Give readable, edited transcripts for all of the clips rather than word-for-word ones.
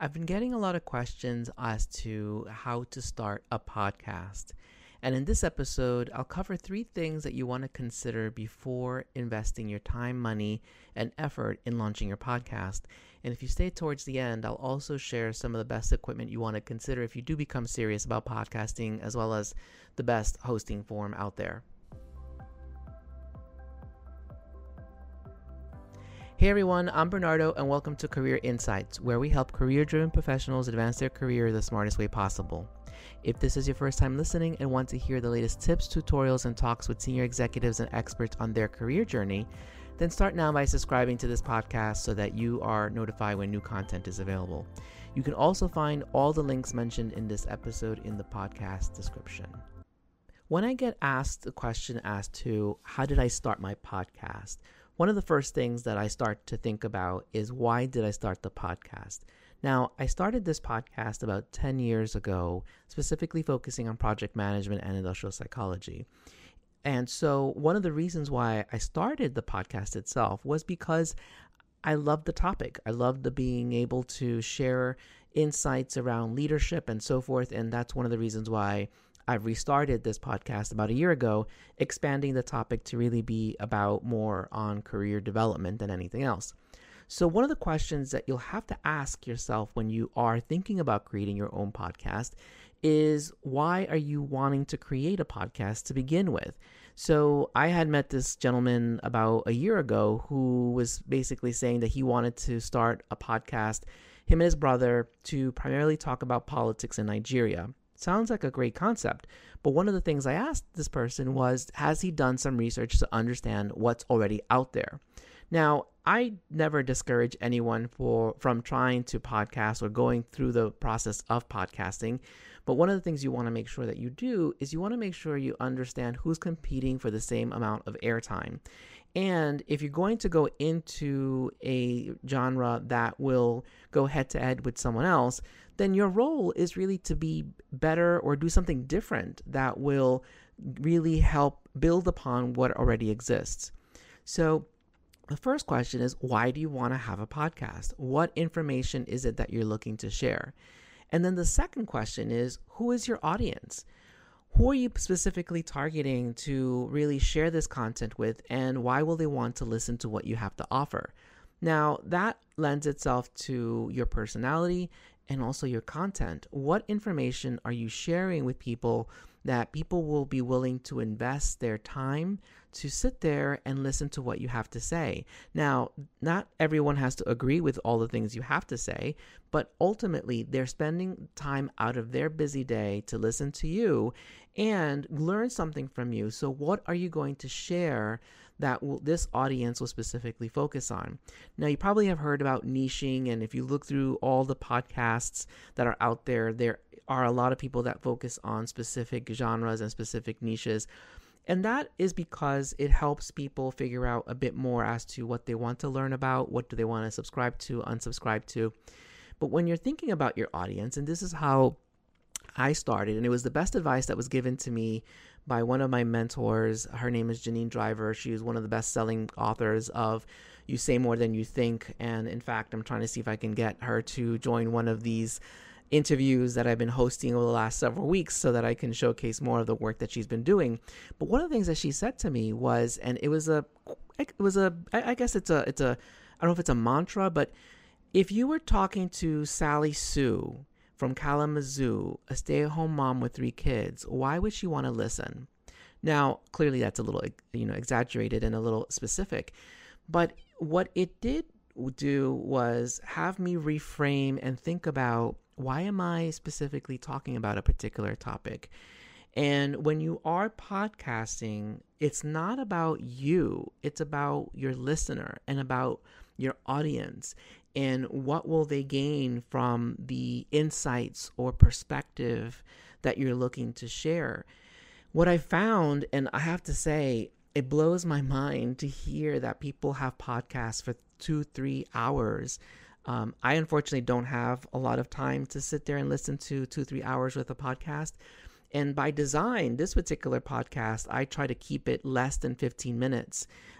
I've been getting a lot of questions as to how to start a podcast. And in this episode, I'll cover 3 things that you want to consider before investing your time, money, and effort in launching your podcast. And if you stay towards the end, I'll also share some of the best equipment you want to consider if you do become serious about podcasting, as well as the best hosting form out there. Hey everyone, I'm Bernardo and welcome to Career Insights, where we help career-driven professionals advance their career the smartest way possible. If this is your first time listening and want to hear the latest tips, tutorials, and talks with senior executives and experts on their career journey, then start now by subscribing to this podcast so that you are notified when new content is available. You can also find all the links mentioned in this episode in the podcast description. When I get asked the question as to how did I start my podcast, one of the first things that I start to think about is, why did I start the podcast? Now, I started this podcast about 10 years ago, specifically focusing on project management and industrial psychology. And so one of the reasons why I started the podcast itself was because I loved the topic. I loved the being able to share insights around leadership and so forth. And that's one of the reasons why I've restarted this podcast about a year ago, expanding the topic to really be about more on career development than anything else. So one of the questions that you'll have to ask yourself when you are thinking about creating your own podcast is, why are you wanting to create a podcast to begin with? So I had met this gentleman about a year ago who was basically saying that he wanted to start a podcast, him and his brother, to primarily talk about politics in Nigeria. Sounds like a great concept, but one of the things I asked this person was, has he done some research to understand what's already out there? Now, I never discourage anyone from trying to podcast or going through the process of podcasting, but one of the things you want to make sure that you do is you want to make sure you understand who's competing for the same amount of airtime. And if you're going to go into a genre that will go head to head with someone else, then your role is really to be better or do something different that will really help build upon what already exists. So the first question is, why do you want to have a podcast? What information is it that you're looking to share? And then the second question is, who is your audience? Who are you specifically targeting to really share this content with, and why will they want to listen to what you have to offer? Now, that lends itself to your personality and also your content. What information are you sharing with people that people will be willing to invest their time to sit there and listen to what you have to say? Now, not everyone has to agree with all the things you have to say, but ultimately they're spending time out of their busy day to listen to you and learn something from you. So what are you going to share that this audience will specifically focus on? Now, you probably have heard about niching, and if you look through all the podcasts that are out there, there are a lot of people that focus on specific genres and specific niches. And that is because it helps people figure out a bit more as to what they want to learn about, what do they want to subscribe to, unsubscribe to. But when you're thinking about your audience, and this is how I started, and it was the best advice that was given to me by one of my mentors. Her name is Janine Driver. She is one of the best-selling authors of You Say More Than You Think. And in fact, I'm trying to see if I can get her to join one of these interviews that I've been hosting over the last several weeks so that I can showcase more of the work that she's been doing. But one of the things that she said to me was, and I guess I don't know if it's a mantra, but if you were talking to Sally Sue from Kalamazoo, a stay-at-home mom with 3 kids, why would she want to listen? Now, clearly that's a little, exaggerated and a little specific, but what it did do was have me reframe and think about, why am I specifically talking about a particular topic? And when you are podcasting, it's not about you, it's about your listener and about your audience. And what will they gain from the insights or perspective that you're looking to share? What I found, and I have to say, it blows my mind to hear that people have podcasts for 2-3 hours. I unfortunately don't have a lot of time to sit there and listen to 2-3 hours worth of podcast. And by design, this particular podcast, I try to keep it less than 15 minutes.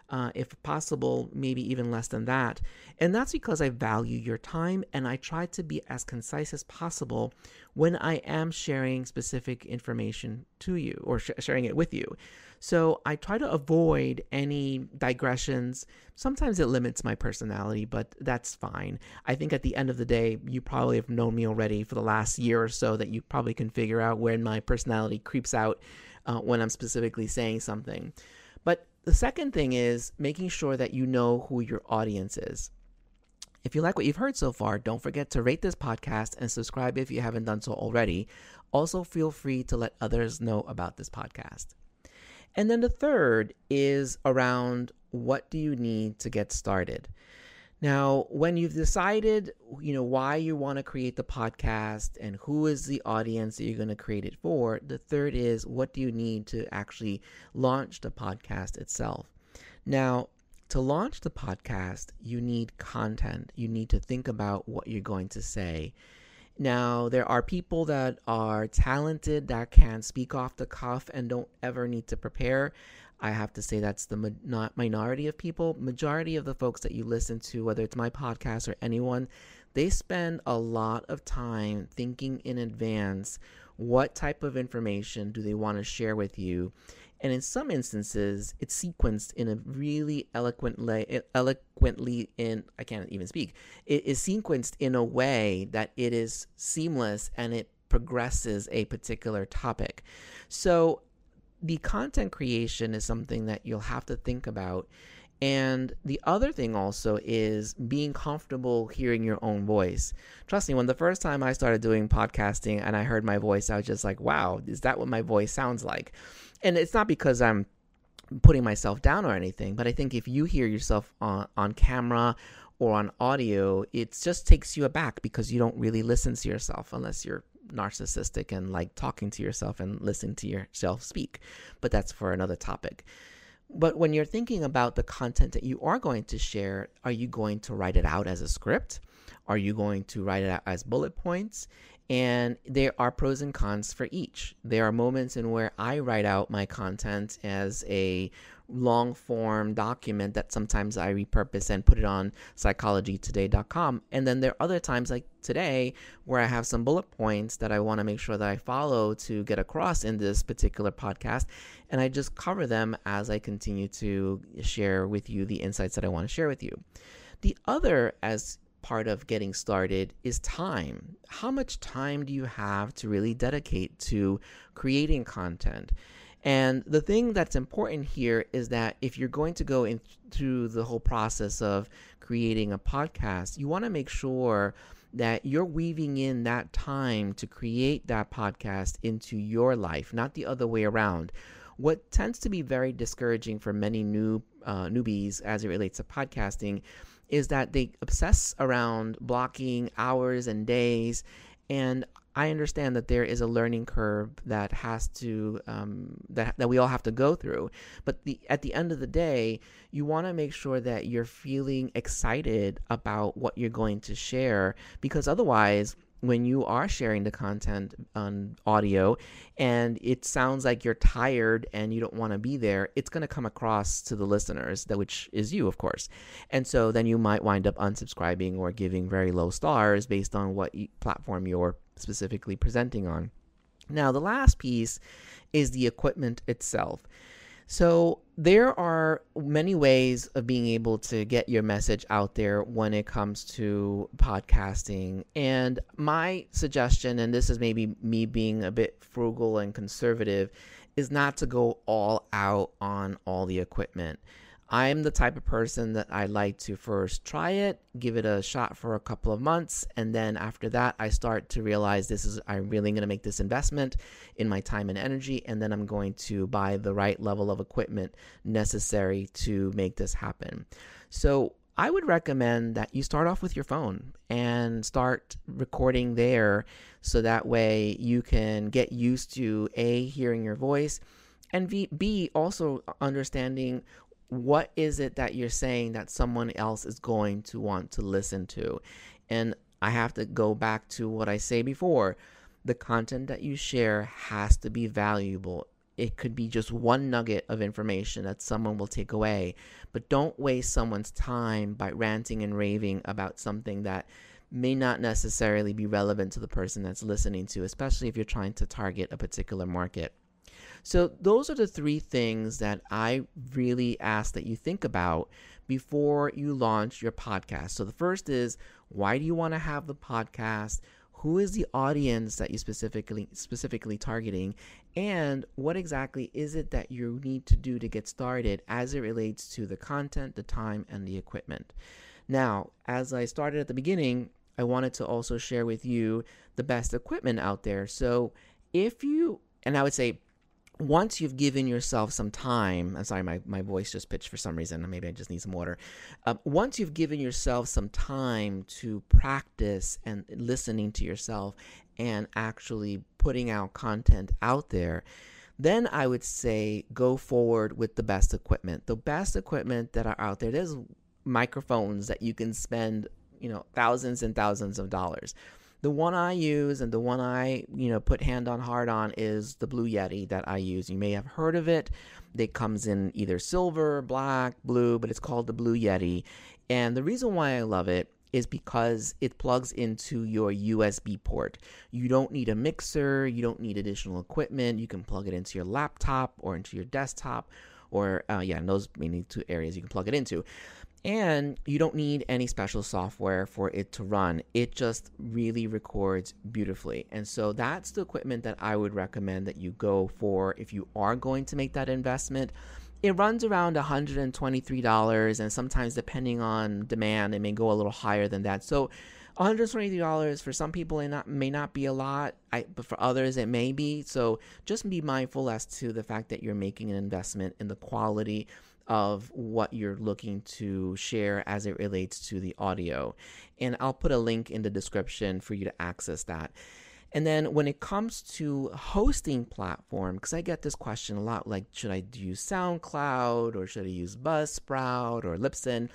if possible, maybe even less than that. And that's because I value your time and I try to be as concise as possible when I am sharing specific information to you or sharing it with you. So I try to avoid any digressions. Sometimes it limits my personality, but that's fine. I think at the end of the day, you probably have known me already for the last year or so, that you probably can figure out when my personality creeps out when I'm specifically saying something. But the second thing is making sure that you know who your audience is. If you like what you've heard so far, don't forget to rate this podcast and subscribe if you haven't done so already. Also, feel free to let others know about this podcast. And then the third is around what do you need to get started? Now, when you've decided, why you want to create the podcast and who is the audience that you're going to create it for, the third is what do you need to actually launch the podcast itself? Now, to launch the podcast, you need content. You need to think about what you're going to say. Now, there are people that are talented that can speak off the cuff and don't ever need to prepare. I have to say that's the minority of people. Majority of the folks that you listen to, whether it's my podcast or anyone, they spend a lot of time thinking in advance what type of information do they want to share with you. And in some instances, it's sequenced in a really eloquently I can't even speak. It is sequenced in a way that it is seamless and it progresses a particular topic. So the content creation is something that you'll have to think about. And the other thing also is being comfortable hearing your own voice. Trust me, when the first time I started doing podcasting and I heard my voice, I was just like, wow, is that what my voice sounds like? And it's not because I'm putting myself down or anything, but I think if you hear yourself on camera or on audio, it just takes you aback because you don't really listen to yourself unless you're narcissistic and like talking to yourself and listening to yourself speak. But that's for another topic. But when you're thinking about the content that you are going to share, are you going to write it out as a script? Are you going to write it out as bullet points? And there are pros and cons for each. There are moments in where I write out my content as a long form document that sometimes I repurpose and put it on psychologytoday.com. And then there are other times like today where I have some bullet points that I want to make sure that I follow to get across in this particular podcast. And I just cover them as I continue to share with you the insights that I want to share with you. The other, as part of getting started, is time. How much time do you have to really dedicate to creating content? And the thing that's important here is that if you're going to go into the whole process of creating a podcast, you want to make sure that you're weaving in that time to create that podcast into your life, not the other way around. What tends to be very discouraging for many newbies as it relates to podcasting is that they obsess around blocking hours and days. And I understand that there is a learning curve that has to that we all have to go through. But at the end of the day, you want to make sure that you're feeling excited about what you're going to share, because otherwise, when you are sharing the content on audio and it sounds like you're tired and you don't want to be there, it's going to come across to the listeners, which is you, of course. And so then you might wind up unsubscribing or giving very low stars based on what platform you're specifically presenting on. Now, the last piece is the equipment itself. So there are many ways of being able to get your message out there when it comes to podcasting. And my suggestion, and this is maybe me being a bit frugal and conservative, is not to go all out on all the equipment. I'm the type of person that I like to first try it, give it a shot for a couple of months, and then after that, I start to realize I'm really going to make this investment in my time and energy, and then I'm going to buy the right level of equipment necessary to make this happen. So I would recommend that you start off with your phone and start recording there, so that way you can get used to A, hearing your voice, and B, also understanding what is it that you're saying that someone else is going to want to listen to. And I have to go back to what I say before. The content that you share has to be valuable. it could be just one nugget of information that someone will take away. But don't waste someone's time by ranting and raving about something that may not necessarily be relevant to the person that's listening to, especially if you're trying to target a particular market. So those are the three things that I really ask that you think about before you launch your podcast. So the first is, why do you want to have the podcast? Who is the audience that you specifically targeting? And what exactly is it that you need to do to get started as it relates to the content, the time, and the equipment? Now, as I started at the beginning, I wanted to also share with you the best equipment out there. So and I would say, once you've given yourself some time, I'm sorry, my voice just pitched for some reason. Maybe I just need some water. Once you've given yourself some time to practice and listening to yourself and actually putting out content out there, then I would say go forward with the best equipment. The best equipment that are out there, there's microphones that you can spend, thousands and thousands of dollars. The one I use and the one I, put hand on heart on is the Blue Yeti that I use. You may have heard of it. It comes in either silver, black, blue, but it's called the Blue Yeti. And the reason why I love it is because it plugs into your USB port. You don't need a mixer. You don't need additional equipment. You can plug it into your laptop or into your desktop or, in those mainly two areas you can plug it into. And you don't need any special software for it to run. It just really records beautifully. And so that's the equipment that I would recommend that you go for if you are going to make that investment. It runs around $123, and sometimes depending on demand, it may go a little higher than that. So $123 for some people may not be a lot, but for others it may be. So just be mindful as to the fact that you're making an investment in the quality of what you're looking to share as it relates to the audio. And I'll put a link in the description for you to access that. And then when it comes to hosting platform, because I get this question a lot, like, should I use SoundCloud or should I use Buzzsprout or Libsyn?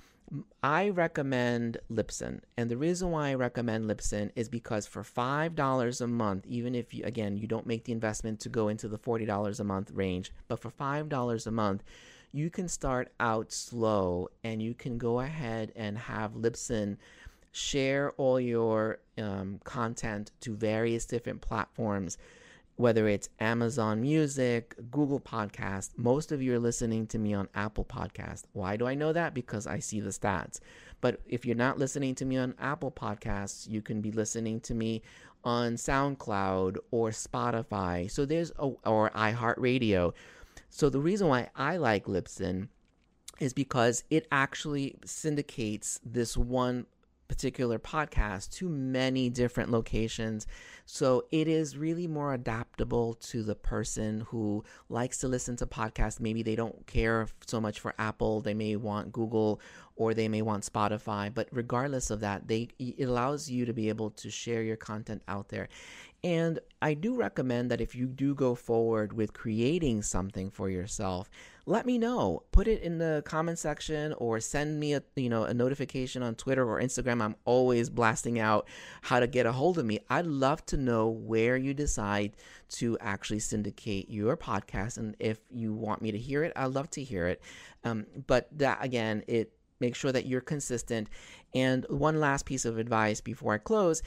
I recommend Libsyn. And the reason why I recommend Libsyn is because for $5 a month, even if you don't make the investment to go into the $40 a month range, but for $5 a month, you can start out slow and you can go ahead and have Libsyn share all your content to various different platforms, whether it's Amazon Music, Google Podcast. Most of you are listening to me on Apple Podcast. Why do I know that? Because I see the stats. But if you're not listening to me on Apple Podcasts, you can be listening to me on SoundCloud or Spotify. So or iHeartRadio. So the reason why I like Libsyn is because it actually syndicates this one particular podcast to many different locations. So it is really more adaptable to the person who likes to listen to podcasts. Maybe they don't care so much for Apple. They may want Google or they may want Spotify. But regardless of that, it allows you to be able to share your content out there. And I do recommend that if you do go forward with creating something for yourself, let me know. Put it in the comment section or send me a notification on Twitter or Instagram. I'm always blasting out how to get a hold of me. I'd love to know where you decide to actually syndicate your podcast. And if you want me to hear it, I'd love to hear it. But that, again, make sure that you're consistent. And one last piece of advice before I close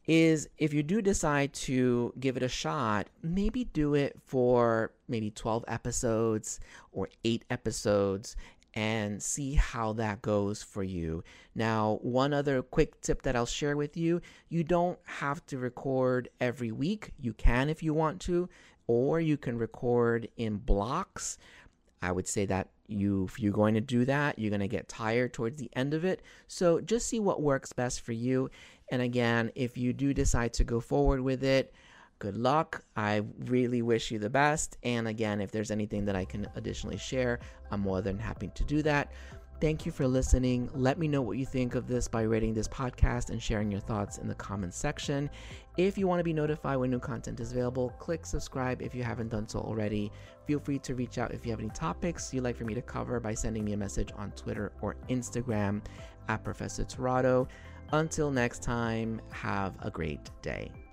is if you do decide to give it a shot, maybe do it for maybe 12 episodes or 8 episodes and see how that goes for you. Now, one other quick tip that I'll share with you, you don't have to record every week. You can if you want to, or you can record in blocks. I would say that if you're going to do that, you're going to get tired towards the end of it. So just see what works best for you. And again, if you do decide to go forward with it, good luck. I really wish you the best. And again, if there's anything that I can additionally share, I'm more than happy to do that. Thank you for listening. Let me know what you think of this by rating this podcast and sharing your thoughts in the comments section. If you want to be notified when new content is available, click subscribe if you haven't done so already. Feel free to reach out if you have any topics you'd like for me to cover by sending me a message on Twitter or Instagram @Professor Tirado. Until next time, have a great day.